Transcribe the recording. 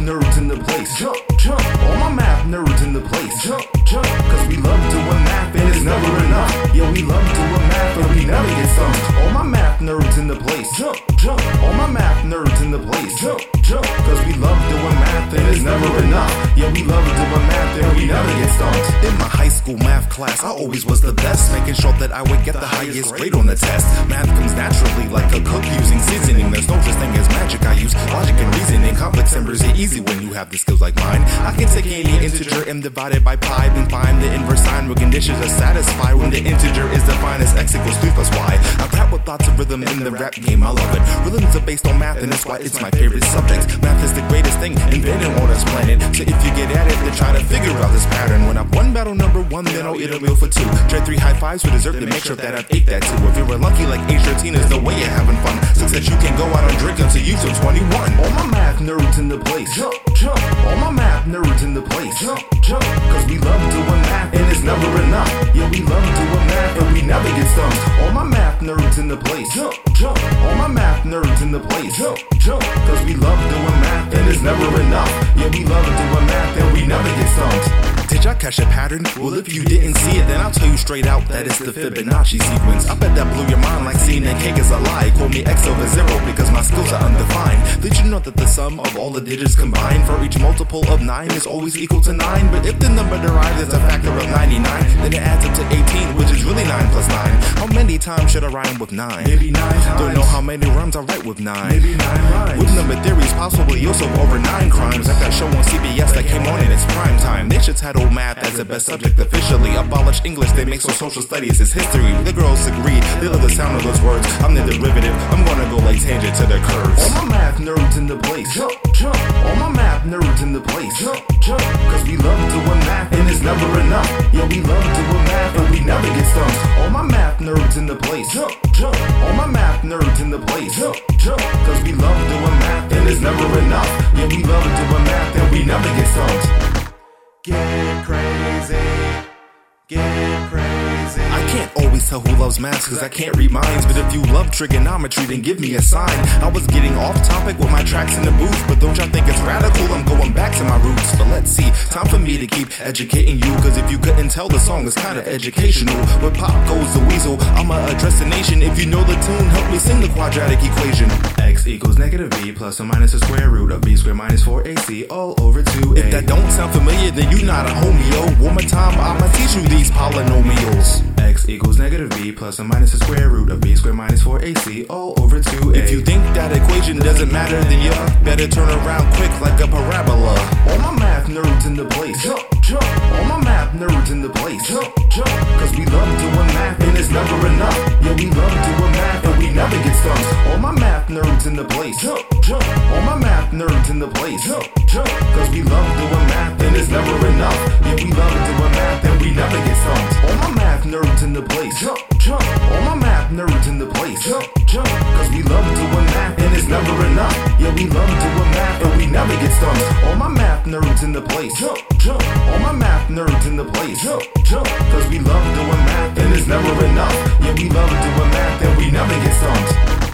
nerds in the place. Jump, jump. All my math nerds in the place. Jump, jump. Cause we love doing math and it's never enough. Yeah, we love doing math and we never get stumped. All my math nerds in the place. Jump, jump. All my math nerds in the place. Jump, jump. Cause we love doing math and it's never enough. Yeah, we love doing math and we never get stumped. In my high school math class, I always was the best, making sure that I would get the highest grade on the test. Math comes naturally like a cook using seasoning. There's no such thing as magic. I use logic and reasoning. Complex numbers are easy when you have the skills like mine. I can take any integer and divide it by pi, then find the inverse sign where conditions are satisfied when the integer is defined as x equals 3 plus y. I rap with lots of rhythm in the rap game, I love it. Rhythms are based on math and that's why it's my favorite subject. Math is the greatest thing invented on this planet. So if you get at it, then try to figure out this pattern. When I've won battle number 1, then I'll eat a meal for 2. Try 3 high fives for dessert, then make sure that I've ate that too. If you're lucky like age 13, there's no way you're having fun. Success you can go out and drink until you turn 21. All my math nerds in the place. Jump, jump. All my math nerds in the place. Jump, jump. Cause we love doing math and it's never enough. Yeah, we love doing math and we never get stumped. All my math nerds in the place. Jump, jump. All my math nerds in the place. Jump, jump. Cause we love doing math and it's never enough. Yeah, we love doing math and we never get stumped. Did y'all catch a pattern? Well, if you didn't see it, then I'll tell you straight out that it's the Fibonacci sequence. I bet that blew your mind like seeing that cake is a lie. Call me X over 0 because my skills are undefined. Did you know that the sum of all the digits combined for each multiple of 9 is always equal to 9? But if the number derived is a factor of 99, then it adds up to 18, which is really 9 plus 9. How many times should I rhyme with 9? Maybe 9 times. Don't know how many rhymes I write with 9. Maybe 9 rhymes. With number theories, possibly also over 9 crimes. Like that show on CBS that came on in its prime time. They should title math as the best subject officially. Abolish English, they make so social studies is history. The girls agree, they love the sound of those words. I'm the derivative, I'm gonna go like tangent to the curves. All my math nerds in the place. Jump, jump. All my math nerds in the place. Jump, jump. Cause we love doing math and it's never enough. Yeah, we love doing math and we never get stumped. All my math nerds in the place. Jump, jump. All my math nerds in the place. Jump, jump. Cause we love doing math and it's never enough. Yeah, we love doing math and we never get stumped. Get crazy, get crazy. I can't always tell who loves maths cause I can't read minds. But if you love trigonometry, then give me a sign. I was getting off topic with my tracks in the booth, but don't y'all think it's radical? I'm going back to my roots. But let's see, time for me to keep educating you. Cause if you couldn't tell, the song is kinda educational. With pop goes the weasel, I'ma address the nation. If you know the tune, help me sing the quadratic equation. X equals negative v plus or minus the square root of b squared minus 4ac all over 2a. If that don't sound familiar, then you not a homie, yo. One more time, I'ma teach you these polynomials. X equals negative v plus or minus the square root of b squared minus 4ac all over 2a. If you think that equation doesn't matter, then you better turn around quick like a parabola. All my math nerds in the place. Jump, jump. All my math nerds in the place. Jump, jump. Cause we love doing math and it's never enough. Yeah, we love doing math and we never get stumped. All my math nerds in the place. Jump, jump. All my math nerds in the place. Jump, jump. Cause we love doing math and it's never enough. Yeah, we love doing math and we never get stumped. All my math nerds in the place. Jump, jump. All my math nerds in the place. Jump, jump. Cause we love doing math and it's never enough. Yeah, we love doing math and we never get stumped. All my math nerds in the place. Jump, jump. All my math nerds in the place. Jump, jump. Cause we love doing math and it's never enough. Yeah, we love doing math and we never get stumped.